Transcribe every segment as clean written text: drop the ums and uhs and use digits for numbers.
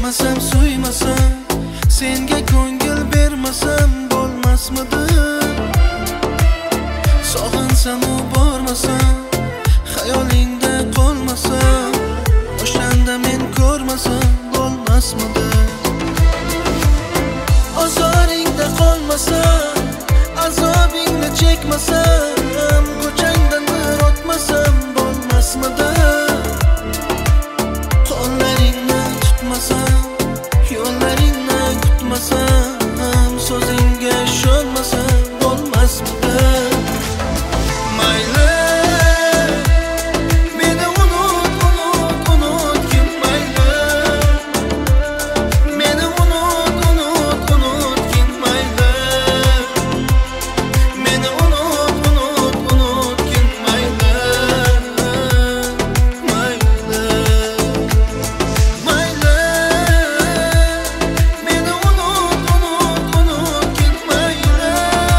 sevmasam, suymasam, senga ko'ngil bermasam bo'lmasmidi? Sog'insam u bormasam, xayolingda qolmasam, o'shanda men ko'rmasam bo'lmasmidi? Ozoringda qolmasam, azobingni chekmasam, ko'changdan bir o'tmasam bo'lmasmidi? Qo'llaringni tutmasam, yo'llaringni kutmasam, so'zingga ishonmasam bo'lmasmidi? Mayli, meni unutgin, mayli, meni unutgin, mayli, meni unutgin, mayli, mayli, mayli, meni unutgin, mayli,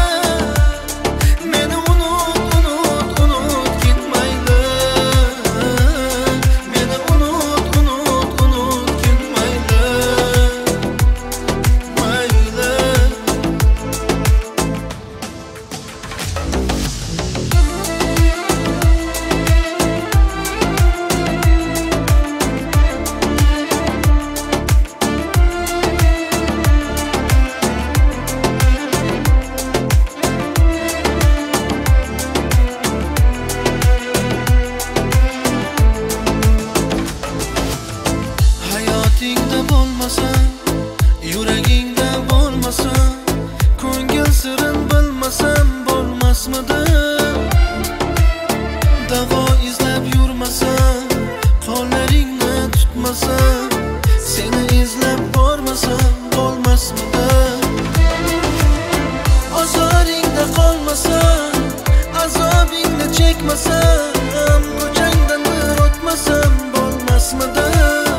meni unutgin, mayli, meni unutgin, mayli, mayli. Hayotingda bo'lmasam, yuragingda bo'lmasam, ko'ngil sirin bilmasam bo'lmasmidi? Davo izlab yurmasam, qo'llaringni tutmasam, seni izlab bormasam bo'lmasmidi? Ozoringda qolmasam, azobingni chekmasam, ko'changdan bir o'tmasam bo'lmasmidi?